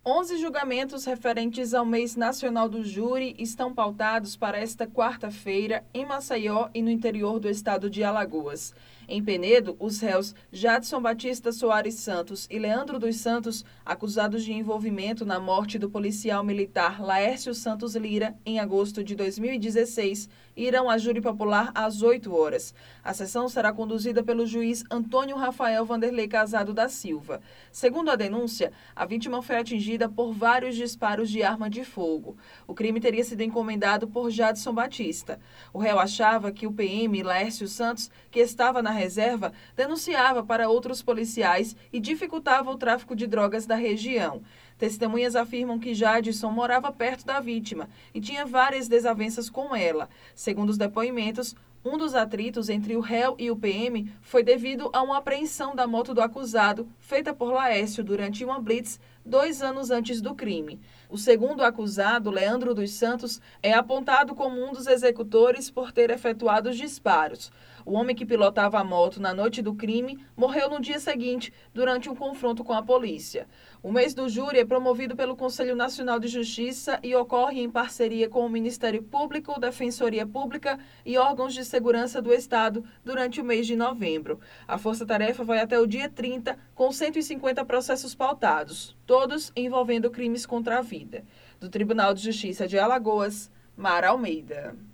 11 julgamentos referentes ao mês nacional do júri estão pautados para esta quarta-feira em Maceió e no interior do estado de Alagoas. Em Penedo, os réus Jadson Batista Soares Santos e Leandro dos Santos, acusados de envolvimento na morte do policial militar Laércio Santos Lira em agosto de 2016, irão a júri popular às 8 horas. A sessão será conduzida pelo juiz Antônio Rafael Vanderlei Casado da Silva. Segundo a denúncia, a vítima foi atingida por vários disparos de arma de fogo. O crime teria sido encomendado por Jadson Batista. O réu achava que o PM Laércio Santos, que estava na reserva, denunciava para outros policiais e dificultava o tráfico de drogas da região. Testemunhas afirmam que Jadson morava perto da vítima e tinha várias desavenças com ela. Segundo os depoimentos, um dos atritos entre o réu e o PM foi devido a uma apreensão da moto do acusado, feita por Laércio durante uma blitz 2 anos antes do crime. O segundo acusado, Leandro dos Santos, é apontado como um dos executores por ter efetuado os disparos. O homem que pilotava a moto na noite do crime morreu no dia seguinte, durante um confronto com a polícia. O mês do júri é promovido pelo Conselho Nacional de Justiça e ocorre em parceria com o Ministério Público, Defensoria Pública e órgãos de segurança do Estado durante o mês de novembro. A força-tarefa vai até o dia 30, com 150 processos pautados, todos envolvendo crimes contra a vida. Do Tribunal de Justiça de Alagoas, Mara Almeida.